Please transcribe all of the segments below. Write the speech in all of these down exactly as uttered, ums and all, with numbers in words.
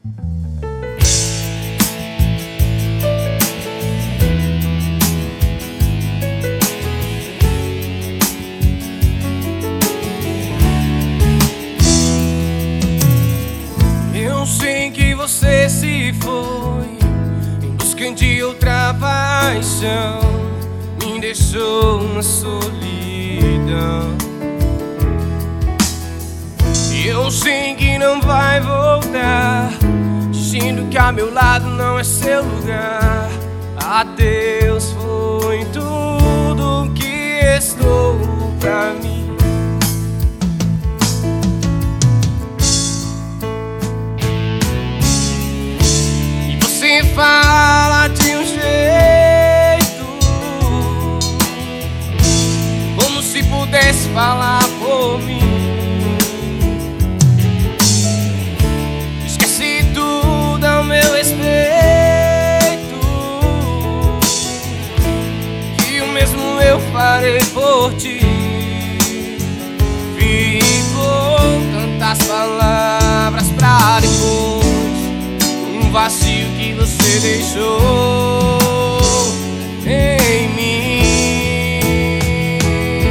Eu sei que você se foi em busca de outra paixão, me deixou na solidão. E eu sei que não vai voltar, dizendo que a meu lado não é seu lugar. Adeus foi tudo que restou pra mim. Você fala de um jeito como se pudesse falar por mim. Esqueci tudo ao meu respeito, que o mesmo eu farei por ti. Ficou tantas palavras pra depois, um vazio que você deixou em mim.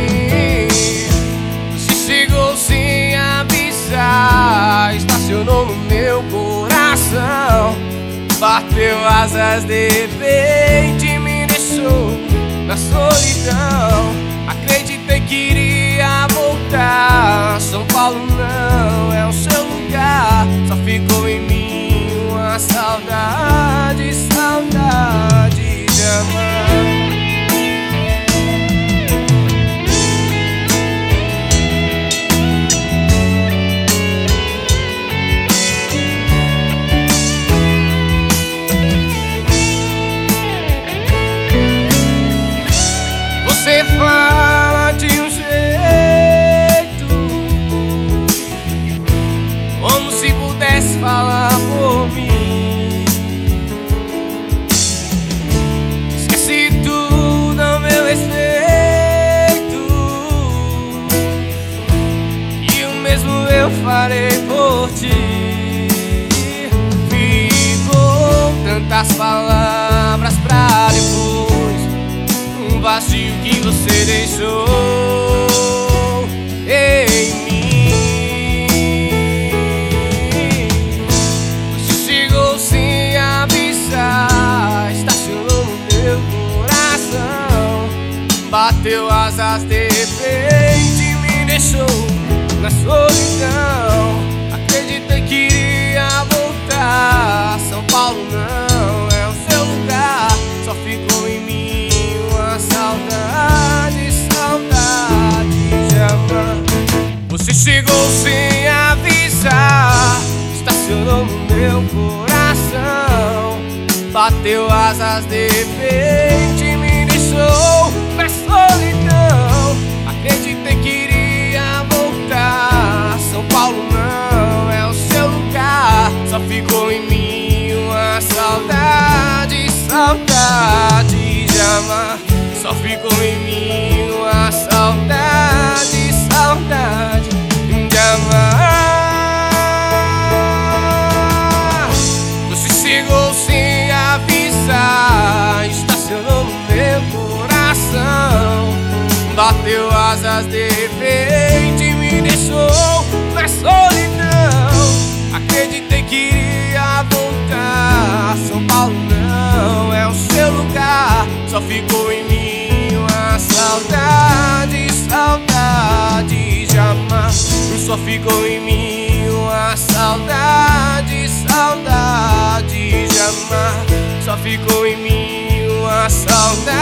Você chegou sem avisar, estacionou no meu coração, bateu asas de repente e me deixou na solidão. Acreditei que iria voltar, São Paulo não é o seu lugar, só ficou em mim saudade, saudade de amar. Você fala de um jeito como se pudesse falar por mim. Eu farei por ti. Ficou tantas palavras pra depois, um vazio que você deixou em mim. Você chegou sem avisar, estacionou no meu coração, bateu asas de repente e me deixou na solidão. Acreditei que iria voltar, São Paulo não é o seu lugar, só ficou em mim uma saudade, saudade de amar. Você chegou sem avisar, estacionou no meu coração, bateu asas de repente e me deixou na solidão. Acreditei que iria voltar, São Paulo não é o seu lugar, só ficou em mim uma saudade, saudade de amar. Só ficou em mim uma saudade, saudade de amar. Você chegou sem avisar, estacionou no meu coração, bateu asas de repente e me deixou na solidão. Acreditei que iria voltar, São Paulo não é o seu lugar, só ficou em mim uma saudade, saudade de amar. Só ficou em mim uma saudade, saudade de amar. Só ficou em mim uma saudade.